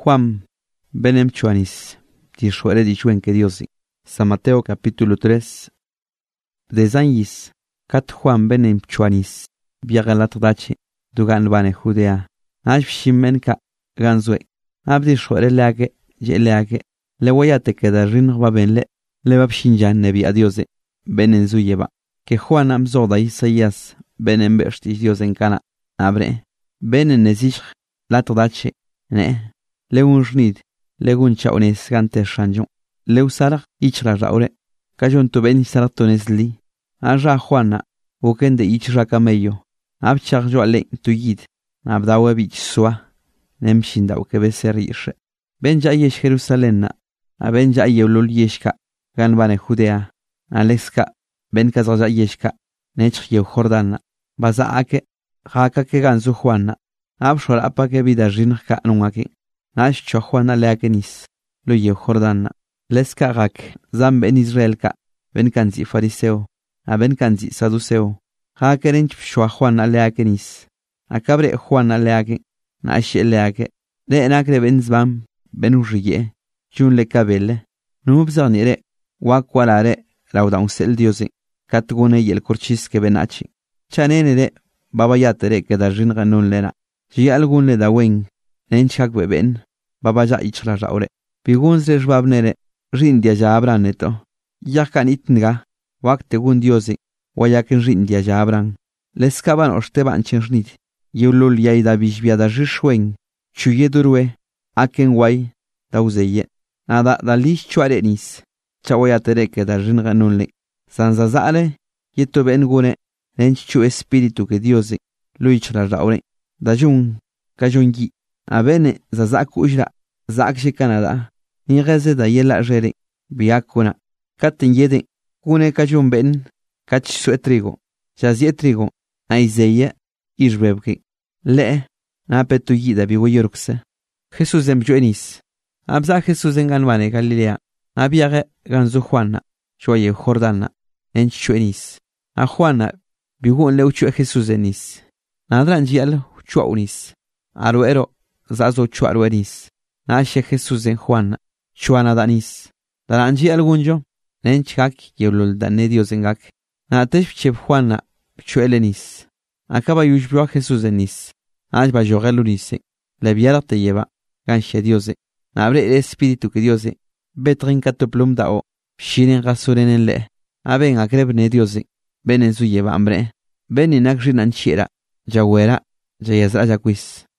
Juan, benem chuanis, tishuere dichuen que Diosi. San Mateo capítulo 3. De Zanyis, cat Juan benem chuanis, viagalat dache, dugan bane Judea. Ashshimen ka ganzwe. Abdi shuere leage, je leage. Le wayate que da rin babenle, le babshinjan nebi a Diose, benen zuyeba. Que Juan amzoda Isaías, benen bestis Dios en cana, abre. Benen nezish, latodache, ne. Leun jnid, legun chaones gante shanjon. Leusarach ichra raure. Cajon tu ben saratones li. Aja Juana, uken de ichra camello. Abchar jo ale tu yid. Abdawe bich sua. Nemshinda uke beserish. Ben jayesh Jerusalena. Ben jayelul yeshka. Ganbane Judea. Aleska. Ben kazaja yeshka. Nech yew Jordana. Bazaake. Haka ke ganzu Juana. Abshor apake vida jinka nungaki. Nash cho Juana leakenis. Lo yew Jordana. Leska rak. Zam ben Israelka. Ben kanzi fariseo. A ben kanzi saduceo. Hakerench shwa Juana leakenis. Akabre Juana leake. Nash leake. Le enakre ben zbam. Ben ujiye. Jun le kabele. Nubzanire. Wakwalare. Laudaun sel Diosi. Katgune y el corchis que benachi. Chanenere. Babayatere que da ringa nun lena. Si algun le da wen. Nenchak beben. Babaya ichla raure. Pigun se jbabnere. Rindia ya abran neto. Yakan itnga. Wakte gun Diosi. Wayaken rindia ya abran. Leskaban osteban chenrit. Yulul yaida bishbia da jishwen. Chuye durwe. Aken way. Dauzeye. Nada da lish chuarenis. Chawayatere que da ringa nun le. Sanzazale. Yeto ben gune. Nenchu espíritu que Diosi. Luichra raure. Dajun. Kajongi. Abene zazak ujra. Zakshi Canada. Nireze da yela jere. Biakuna. Katen yede. Kune kajun ben. Kach suetrigo. Chazie trigo. Aizeya. Ishbebke. Le. Napetu yida biwoyorukse. Jesús emjuenis. Abza Jesús en Ganwane Galilea. Abiare ganzu Juana. Shoye Jordana. Enchuenis. A Juana. Bigun leuchu Jesús enis. Nadran jial chuaunis. Aruero. Zazo chuaruenis. Nashe Jesús en Juana. Chuana danis. Daranji algunjo. Nenchak yulul dane Dios engak. Natesh chep Juana. Chuelenis. Acaba yushbro Jesús enis. Ajba jogelunise. Le viara te lleva. Ganche Diose. Abre el espíritu que Diose. Betrinka tu plum dao. Shiren gasuren en le. Aben akrebne Diose. Ben en su lleva hambre. Ben en akrin anchira. Jawera. Jayazra jaquis.